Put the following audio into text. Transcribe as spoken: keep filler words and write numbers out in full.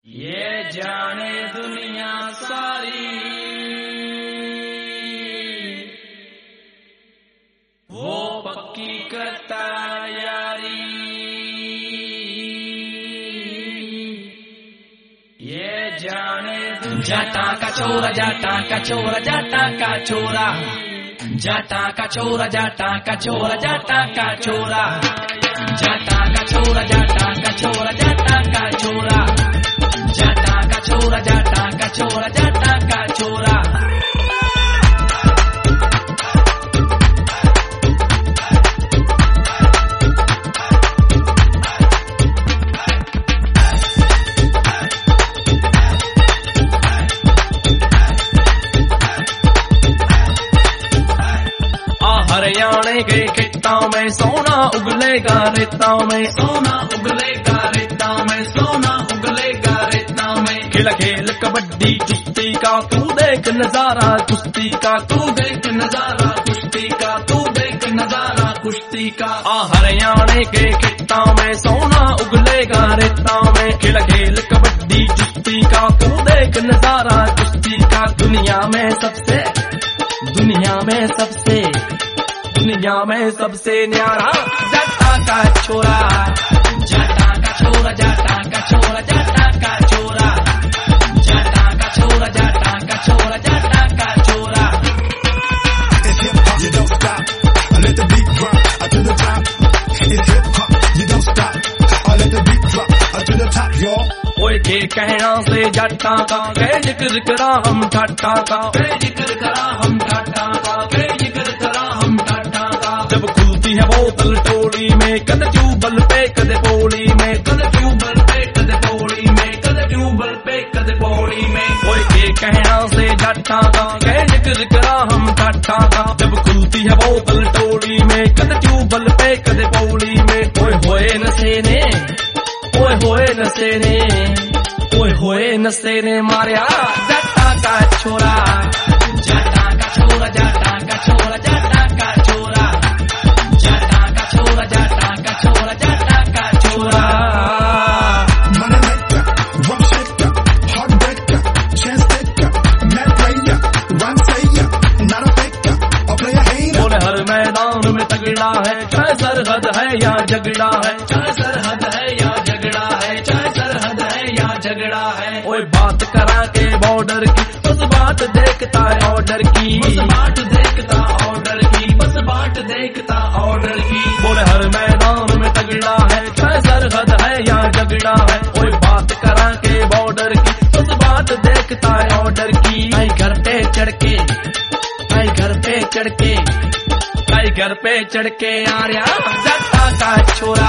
ये जाने दुनिया सारी वो पक्की करता यारी। ये जाने जाटा का चोरा जाटा का चोरा जाटा का चोरा जाटा का चोरा जाटा का चोरा जाटा का चोरा जाटा का चोरा जाटा का चोरा जाटा का चोरा जाटा का चोरा जाटा का चोरा जाटा का चोरा। हरियाणे के खेतों में सोना उगलेगा रेता में सोना उगलेगा रेता में सोना उगलेगा रेता में। खेल खेल कबड्डी कुश्ती का तू देख नजारा कुश्ती का तू देख नजारा कुश्ती का तू देख नजारा कुश्ती का। आ हरियाणे के खेतों में सोना उगलेगा रेता में खेल खेल कबड्डी कुश्ती का तू देख नजारा कुश्ती का। दुनिया में सबसे दुनिया में सबसे दुनिया में सबसे न्यारा जाटा का छोरा जाटा का छोरा जाटा का छोरा जाटा का छोरा जाटा का छोरा जाटा का छोरा जाटा का छोरा। It's hip hop, you don't stop. I let the beat drop up to the top. It's hip hop, you don't stop. I let the beat drop up to the top, y'all. ओए के कहना से जाटा का के जिक्र करा हम ठाटा का के जिक्र करा हम ठाटा का के जिक्र करा हम ठाटा का। जब खुलती है बोतल टोली में कद ट्यूबल पे कद पौड़ी में कद ट्यूबल पे कद पौड़ी में कद ट्यूबल पे कद पौड़ी में। ओए के कहना से जाटा का के जिक्र करा हम ठाटा का जब खुलती है बोतल टोली में कद ट्यूबल पे कद पौड़ी में। ओए होए नशे ने ओए होए नशे ने ओए होए नशे ने मारिया जाटा का छोरा जाटा का छोरा जाटा का छोरा जाटा का छोरा जाटा का छोरा जाटा का छोरा जाटा का छोरा। Money maker, rum shaker, heartbreaker, chance taker, mad player, rhyme sayer, not a faker, a player hater. बोले हर मैदान में तगड़ा है चाहे सरहद है या झगड़ा है चाहे सरहद है या झगड़ा है चाहे सरहद है या झगड़ा है। ओए बात करा के बॉर्डर की बस बात देखता है ऑर्डर की बस बाट देखता ऑर्डर की बस बाट देखता ऑर्डर की। बोले हर मैदान में तगड़ा है चाहे सरहद है या झगड़ा है। ओए बात करा के बॉर्डर की बस बात देखता है ऑर्डर की। आई घर पे चढ़ के आई घर पे चढ़ के आई घर पे चढ़ के आ रहा जाटा का छोरा